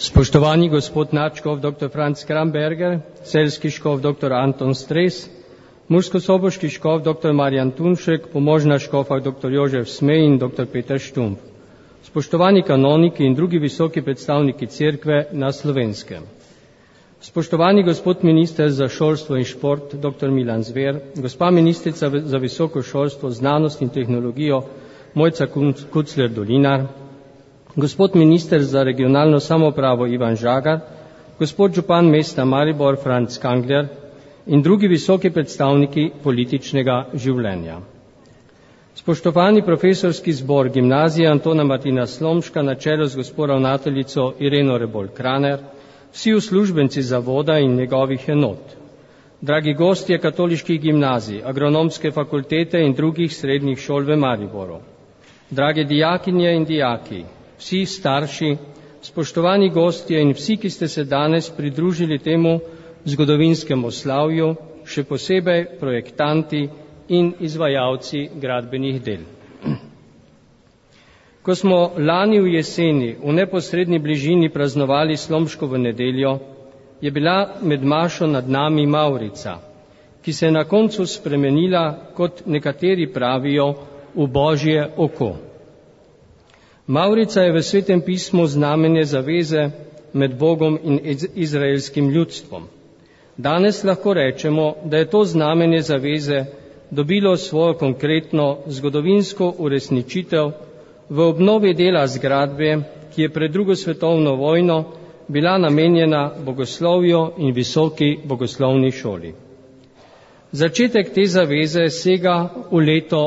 Spoštovani gospod nadškof dr. Franc Kramberger, celjski škof dr. Anton Stres, murskosoboški škof dr. Marjan Tunšek, pomožna škofa dr. Jožef Smej in dr. Peter Štumpf, spoštovani kanoniki in drugi visoki predstavniki cerkve na Slovenskem, spoštovani gospod minister za šolstvo in šport dr. Milan Zver, gospa ministrica za visoko šolstvo, znanost in tehnologijo Mojca Kucler-Dolinar, gospod minister za regionalno samoupravo Ivan Žagar, gospod župan mesta Maribor Franc Kangler in drugi visoki predstavniki političnega življenja. Spoštovani profesorski zbor gimnazije Antona Martina Slomška na čelu z gospod ravnateljico Ireno Rebolj-Kraner, vsi uslužbenci zavoda in njegovih enot, dragi gostje katoliških gimnazij, agronomske fakultete in drugih srednjih šol v Mariboru, drage dijakinje in dijaki, vsi starši, spoštovani gostje in vsi, ki ste se danes pridružili temu zgodovinskemu slavju, še posebej projektanti in izvajalci gradbenih del. Ko smo lani v jeseni v neposredni bližini praznovali Slomškovo nedeljo, je bila med mašo nad nami Mavrica, ki se je na koncu spremenila, kot nekateri pravijo, v Božje oko. Mavrica je v Svetem pismu znamenje zaveze med Bogom in izraelskim ljudstvom. Danes lahko rečemo, da je to znamenje zaveze dobilo svojo konkretno zgodovinsko uresničitev v obnovi dela zgradbe, ki je pred drugo svetovno vojno bila namenjena bogoslovju in visoki bogoslovni šoli. Začetek te zaveze sega v leto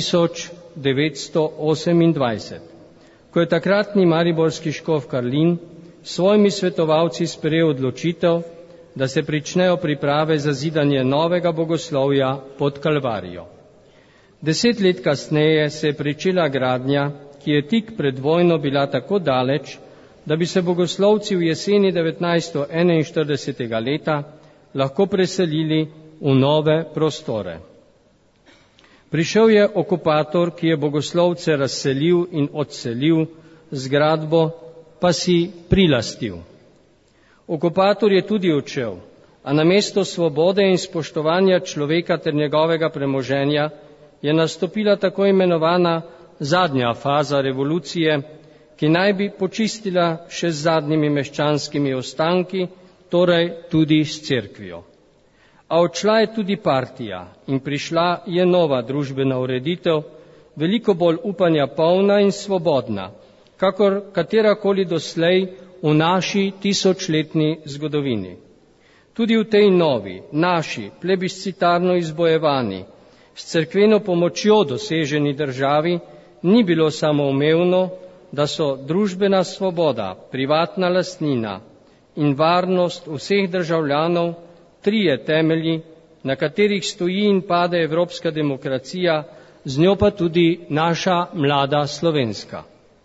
1928, ko je takratni mariborski škof Karlin s svojimi svetovalci sprejel odločitev, da se pričnejo priprave za zidanje novega bogoslovja pod Kalvarijo. 10 let kasneje se je pričela gradnja, ki je tik pred vojno bila tako daleč, da bi se bogoslovci v jeseni 1941. leta lahko preselili v nove prostore. Prišel je okupator, ki je bogoslovce razselil in odselil, zgradbo pa si prilastil. Okupator je tudi odšel, a namesto svobode in spoštovanja človeka ter njegovega premoženja je nastopila tako imenovana zadnja faza revolucije, ki naj bi počistila še z zadnjimi meščanskimi ostanki, torej tudi s cerkvijo. A odšla je tudi partija in prišla je nova družbena ureditev, veliko bolj upanja polna in svobodna, kakor katerakoli doslej v naši tisočletni zgodovini. Tudi v tej novi, naši, plebiscitarno izbojevani, s cerkveno pomočjo doseženi državi ni bilo samoumevno, da so družbena svoboda, privatna lastnina in varnost vseh državljanov trije temelji, na katerih stoji in pade evropska demokracija, z njo pa tudi naša mlada slovenska.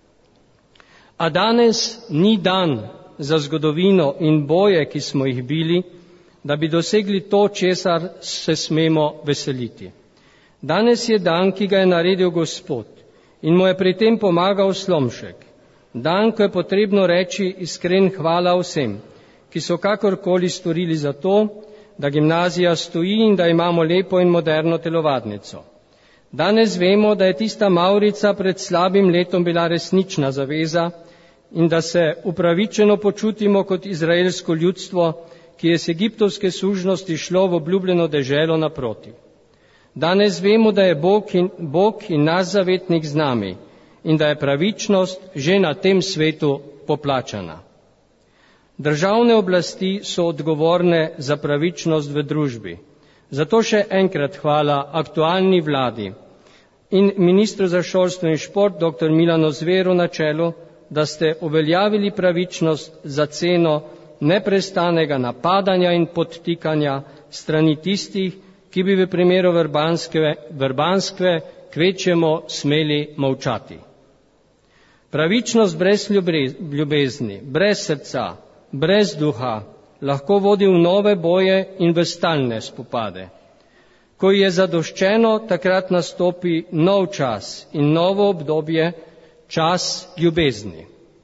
A danes ni dan za zgodovino in boje, ki smo jih bili, da bi dosegli to, česar se smemo veseliti. Danes je dan, ki ga je naredil Gospod in mu je pri tem pomagal Slomšek. Dan, ko je potrebno reči iskren hvala vsem, ki so kakorkoli storili za to, da gimnazija stoji in da imamo lepo in moderno telovadnico. Danes vemo, da je tista Mavrica pred slabim letom bila resnična zaveza in da se upravičeno počutimo kot izraelsko ljudstvo, ki je z egiptovske sužnosti šlo v obljubljeno deželo naproti. Danes vemo, da je Bog in naš zavetnik z nami in da je pravičnost že na tem svetu poplačana. Državne oblasti so odgovorne za pravičnost v družbi. Zato še enkrat hvala aktualni vladi in ministru za šolstvo in šport dr. Milanu Zveru na čelu, da ste uveljavili pravičnost za ceno neprestanega napadanja in podtikanja strani tistih, ki bi v primeru Vrbanskve kvečjemo smeli molčati. Pravičnost brez ljubezni, brez srca, brez duha, lahko vodi v nove boje in v stalne spopade. Ko je zadoščeno, takrat nastopi nov čas in novo obdobje, čas ljubezni.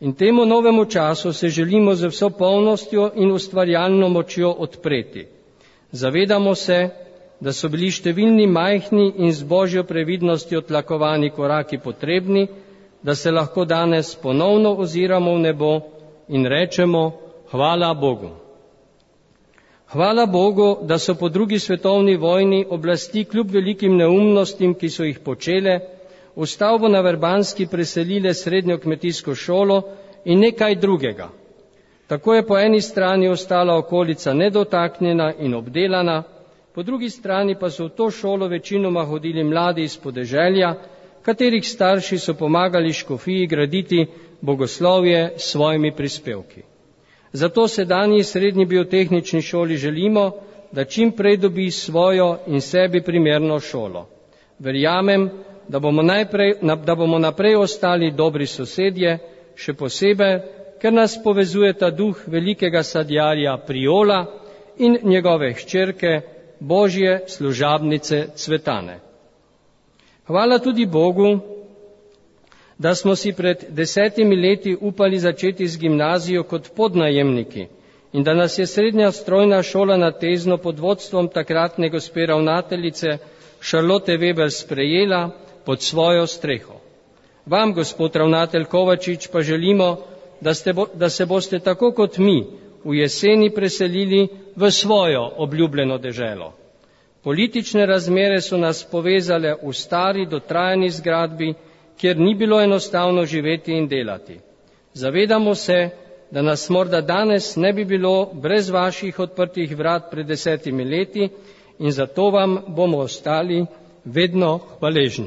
In temu novemu času se želimo z vso polnostjo in ustvarjalno močjo odpreti. Zavedamo se, da so bili številni majhni in z Božjo previdnostjo tlakovani koraki potrebni, da se lahko danes ponovno oziramo v nebo in rečemo hvala Bogu. Hvala Bogu, da so po drugi svetovni vojni oblasti kljub velikim neumnostim, ki so jih počele, v stavbo na Vrbanski preselile srednjo kmetijsko šolo in nekaj drugega. Tako je po eni strani ostala okolica nedotaknjena in obdelana, po drugi strani pa so v to šolo večinoma hodili mladi iz podeželja, katerih starši so pomagali škofiji graditi bogoslovje s svojimi prispevki. Zato sedanji srednji biotehnični šoli želimo, da čim prej dobi svojo in sebi primerno šolo. Verjamem, da bomo naprej ostali dobri sosedje, še posebej, ker nas povezuje ta duh velikega sadjarja Priola in njegove hčerke, Božje služabnice Cvetane. Hvala tudi Bogu, da smo si pred 10 leti upali začeti z gimnazijo kot podnajemniki in da nas je srednja strojna šola na Tezno pod vodstvom takratne gospe ravnateljice Šarlote Weber sprejela pod svojo streho. Vam, gospod ravnatelj Kovačič, pa želimo, da se boste tako kot mi v jeseni preselili v svojo obljubljeno deželo. Politične razmere so nas povezale v stari dotrajani zgradbi, kjer ni bilo enostavno živeti in delati. Zavedamo se, da nas morda danes ne bi bilo brez vaših odprtih vrat pred 10 leti in zato vam bomo ostali vedno hvaležni.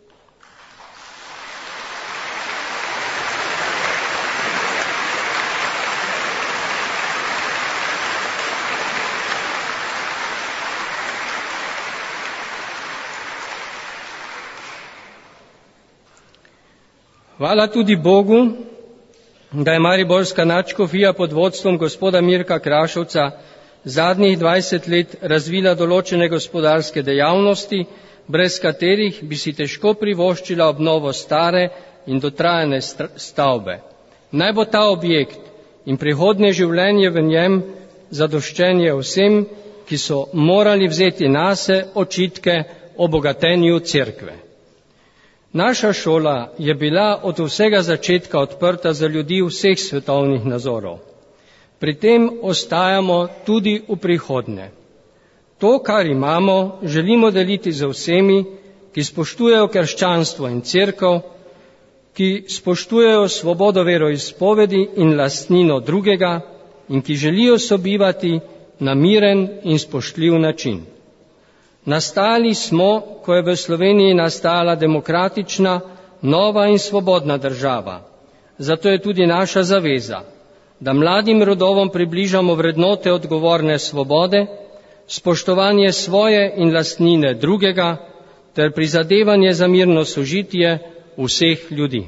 Hvala tudi Bogu, da je mariborska nadškofija pod vodstvom gospoda Mirka Krašovca zadnjih 20 let razvila določene gospodarske dejavnosti, brez katerih bi si težko privoščila obnovo stare in dotrajane stavbe. Naj bo ta objekt in prihodnje življenje v njem zadoščenje vsem, ki so morali vzeti nase očitke o bogatenju cerkve. Naša šola je bila od vsega začetka odprta za ljudi vseh svetovnih nazorov. Pri tem ostajamo tudi v prihodnje. To, kar imamo, želimo deliti z vsemi, ki spoštujejo krščanstvo in cerkev, ki spoštujejo svobodo veroizpovedi in lastnino drugega in ki želijo sobivati na miren in spoštljiv način. Nastali smo, ko je v Sloveniji nastala demokratična, nova in svobodna država. Zato je tudi naša zaveza, da mladim rodovom približamo vrednote odgovorne svobode, spoštovanje svoje in lastnine drugega ter prizadevanje za mirno sožitje vseh ljudi.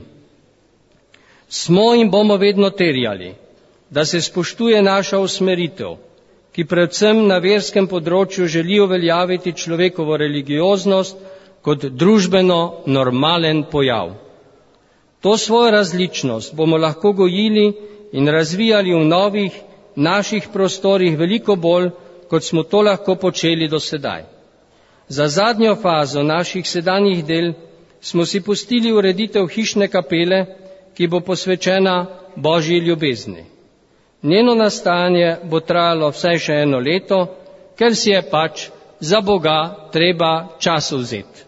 Smo in bomo vedno terjali, da se spoštuje naša usmeritev, ki predvsem na verskem področju želi uveljaviti človekovo religioznost kot družbeno normalen pojav. To svojo različnost bomo lahko gojili in razvijali v novih naših prostorih veliko bolj, kot smo to lahko počeli do sedaj. Za zadnjo fazo naših sedanjih del smo si pustili ureditev hišne kapele, ki bo posvečena Božji ljubezni. Njeno nastajanje bo trajalo vsaj še 1 leto, ker si je pač za Boga treba čas vzeti.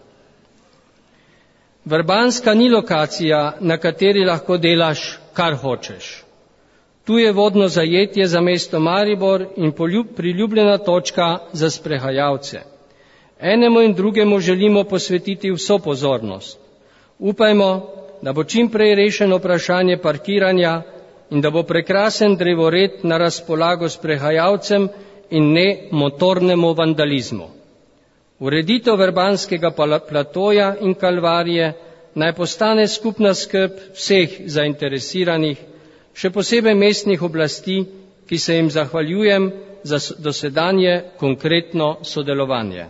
Vrbanska ni lokacija, na kateri lahko delaš, kar hočeš. Tu je vodno zajetje za mesto Maribor in priljubljena točka za sprehajalce. Enemu in drugemu želimo posvetiti vso pozornost. Upajmo, da bo čim prej rešeno vprašanje parkiranja in da bo prekrasen drevored na razpolago sprehajalcem in ne motornemu vandalizmu. Ureditev Vrbanskega platoja in Kalvarije naj postane skupna skrb vseh zainteresiranih, še posebej mestnih oblasti, ki se jim zahvaljujem za dosedanje konkretno sodelovanje.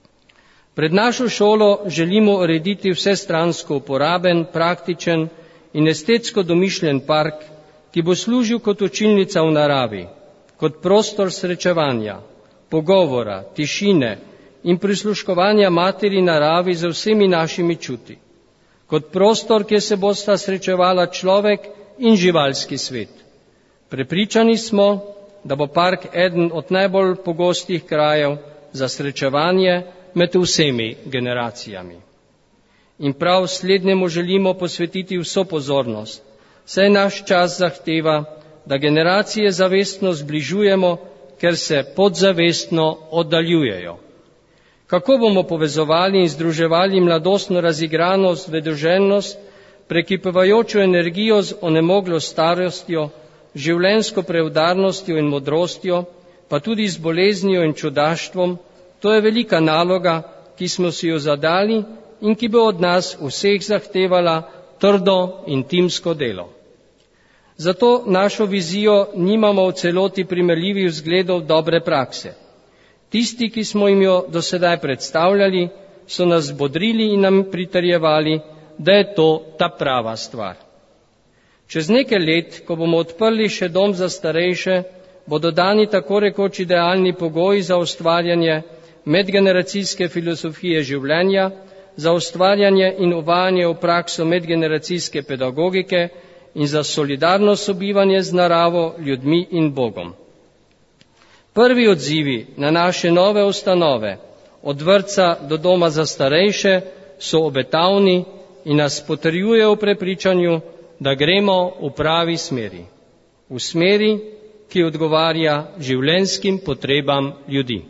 Pred našo šolo želimo urediti vsestransko uporaben, praktičen in estetsko domišljen park, ki bo služil kot učilnica v naravi, kot prostor srečevanja, pogovora, tišine in prisluškovanja materi naravi z vsemi našimi čuti, kot prostor, kjer se bosta srečevala človek in živalski svet. Prepričani smo, da bo park eden od najbolj pogostih krajev za srečevanje med vsemi generacijami. In prav slednjemu želimo posvetiti vso pozornost, saj naš čas zahteva, da generacije zavestno zbližujemo, ker se podzavestno oddaljujejo. Kako bomo povezovali in združevali mladostno razigranost, vedoželjnost, prekipevajočo energijo z onemoglo starostjo, življenjsko preudarnostjo in modrostjo, pa tudi z boleznijo in čudaštvom, to je velika naloga, ki smo si jo zadali in ki bo od nas vseh zahtevala trdo in timsko delo. Zato našo vizijo nimamo v celoti primerljivih vzgledov dobre prakse. Tisti, ki smo jim jo do sedaj predstavljali, so nas bodrili in nam pritrjevali, da je to ta prava stvar. Čez nekaj let, ko bomo odprli še dom za starejše, bodo dani tako rekoč idealni pogoji za ustvarjanje medgeneracijske filozofije življenja, za ustvarjanje in uvajanje v prakso medgeneracijske pedagogike in za solidarno sobivanje z naravo, ljudmi in Bogom. Prvi odzivi na naše nove ustanove, od vrtca do doma za starejše, so obetavni in nas potrjujejo v prepričanju, da gremo v pravi smeri, v smeri, ki odgovarja življenjskim potrebam ljudi.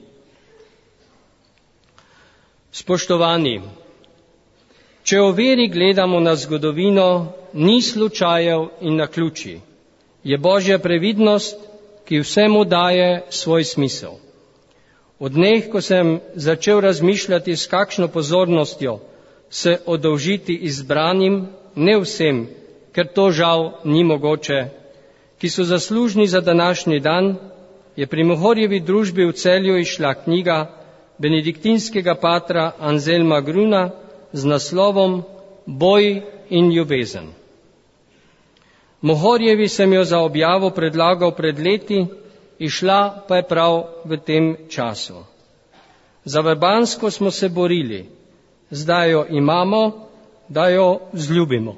Spoštovani, če o veri gledamo na zgodovino, ni slučajev in naključij, je Božja previdnost, ki vsemu daje svoj smisel. Od dneh, ko sem začel razmišljati, s kakšno pozornostjo se oddolžiti izbranim, ne vsem, ker to žal ni mogoče, ki so zaslužni za današnji dan, je pri Mohorjevi družbi v Celju izšla knjiga benediktinskega patra Anselma Gruna z naslovom Boj in ljubezen. Mohorjevi sem jo za objavo predlagal pred leti, izšla pa je prav v tem času. Za Vebansko smo se borili, zdaj jo imamo, da jo vzljubimo.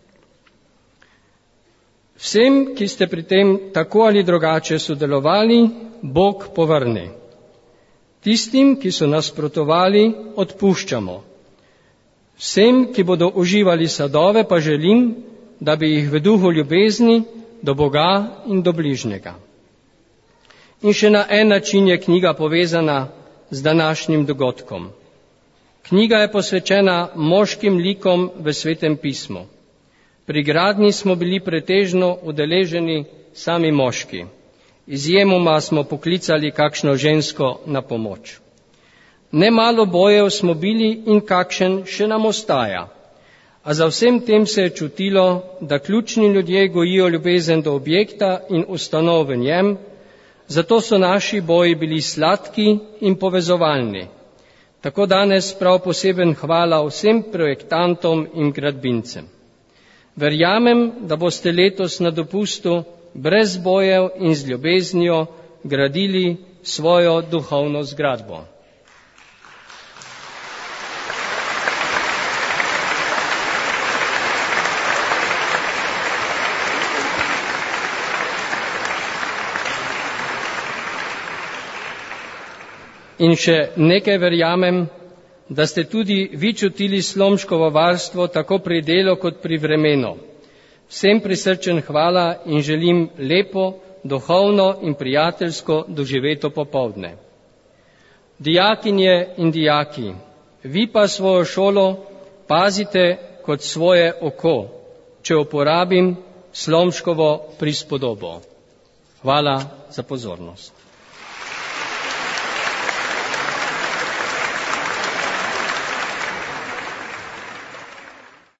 Vsem, ki ste pri tem tako ali drugače sodelovali, Bog povrne. Tistim, ki so nasprotovali, odpuščamo. Vsem, ki bodo uživali sadove, pa želim, da bi jih v duhu ljubezni do Boga in do bližnjega. In še na en način je knjiga povezana z današnjim dogodkom. Knjiga je posvečena moškim likom v Svetem pismu. Pri gradnji smo bili pretežno udeleženi sami moški. Izjemoma smo poklicali kakšno žensko na pomoč. Nemalo bojev smo bili in kakšen še nam ostaja. A za vsem tem se je čutilo, da ključni ljudje gojijo ljubezen do objekta in ustanov v njem, zato so naši boji bili sladki in povezovalni. Tako danes prav poseben hvala vsem projektantom in gradbincem. Verjamem, da boste letos na dopustu brez bojev in z ljubeznijo gradili svojo duhovno zgradbo. In še nekaj verjamem, da ste tudi vi čutili Slomškovo varstvo tako pri delu kot pri vremenu. Vsem prisrčen hvala in želim lepo, duhovno in prijateljsko doživeto popoldne. Dijakinje in dijaki, vi pa svojo šolo pazite kot svoje oko, če uporabim Slomškovo prispodobo. Hvala za pozornost.